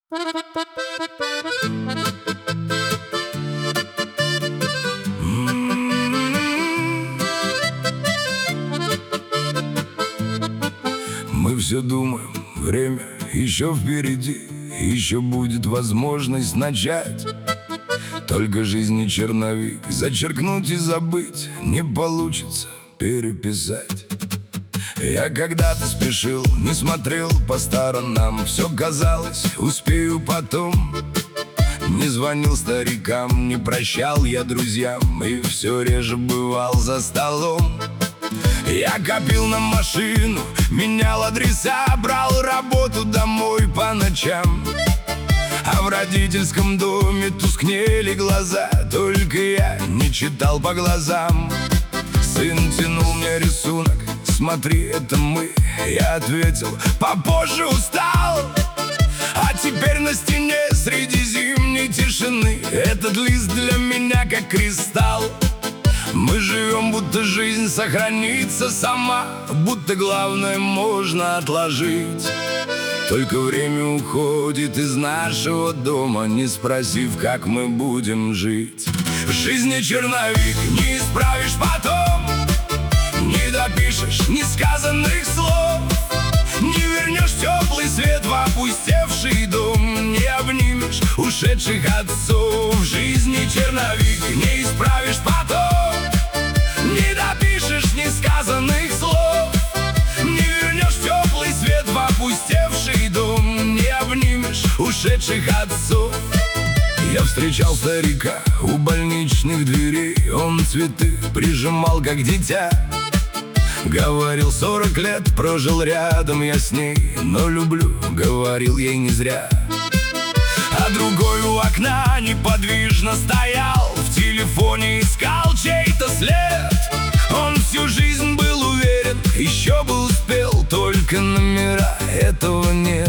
Мы все думаем, время еще впереди, еще будет возможность начать. Только жизнь не черновик, зачеркнуть и забыть не получится переписать. Я когда-то спешил, не смотрел по сторонам, все казалось, успею потом. Не звонил старикам, не прощал я друзьям, и все реже бывал за столом. Я копил на машину, менял адреса, брал работу домой по ночам. А в родительском доме тускнели глаза, только я не читал по глазам. Сын тянул мне рисунок: смотри, это мы. Я ответил: попозже, устал. А теперь на стене среди зимней тишины этот лист для меня как кристалл. Мы живем, будто жизнь сохранится сама, будто главное можно отложить. Только время уходит из нашего дома, не спросив, как мы будем жить. В жизни черновик, не исправишь потом, не допишешь несказанных слов, не вернешь теплый свет в опустевший дом, не обнимешь ушедших отцов. В жизни черновик, не исправишь потом, не допишешь несказанных слов, не вернешь теплый свет в опустевший дом, не обнимешь ушедших отцов. Я встречал старика у больничных дверей, он цветы прижимал, как дитя. Говорил, 40 лет прожил рядом я с ней, но люблю, говорил ей не зря. А другой у окна неподвижно стоял, в телефоне искал чей-то след. Он всю жизнь был уверен, еще бы успел, только номера этого нет.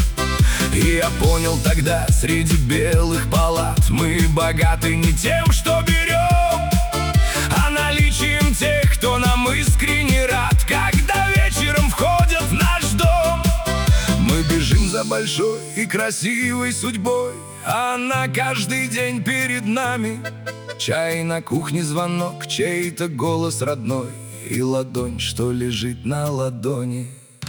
И я понял тогда, среди белых палат мы богаты не тем, что берем, а наличием тех, кто нам искренне рад, когда вечером входят в наш дом. Мы бежим за большой и красивой судьбой, а она каждый день перед нами. Чай на кухне, звонок, чей-то голос родной и ладонь, что лежит на ладони.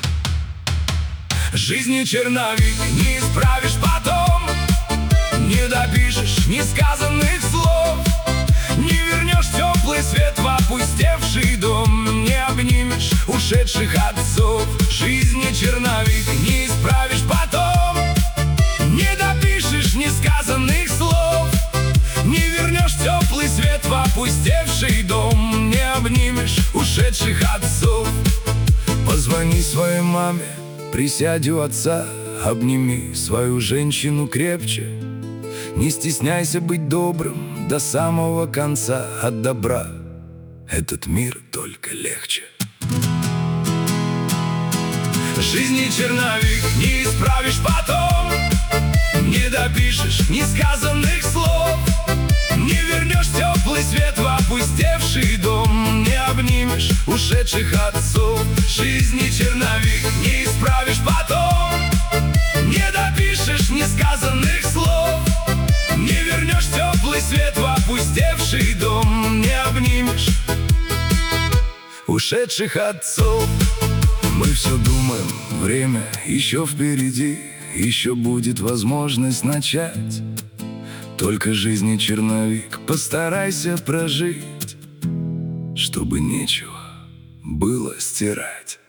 Жизни черновик, не исправишь потом, не допишешь несказанных слов, не вернешь теплый свет в опустевший дом, не обнимешь ушедших отцов. Жизни черновик, не исправишь потом, не допишешь несказанных слов, не вернешь теплый свет в опустевший дом, не обнимешь ушедших отцов. Позвони своей маме, присядь у отца, обними свою женщину крепче. Не стесняйся быть добрым до самого конца, от добра этот мир только легче. Жизни черновик, не исправишь потом, не допишешь несказанных слов, не вернешь теплый свет в опустевший дом, не обнимешь ушедших отцов. Жизни черновик, не исправишь потом, не допишешь несказанных слов, не вернешь теплый свет в опустевший дом, не обнимешь ушедших отцов. Мы все думаем, время еще впереди, еще будет возможность начать. Только жизни черновик, постарайся прожить, чтобы нечего было стирать.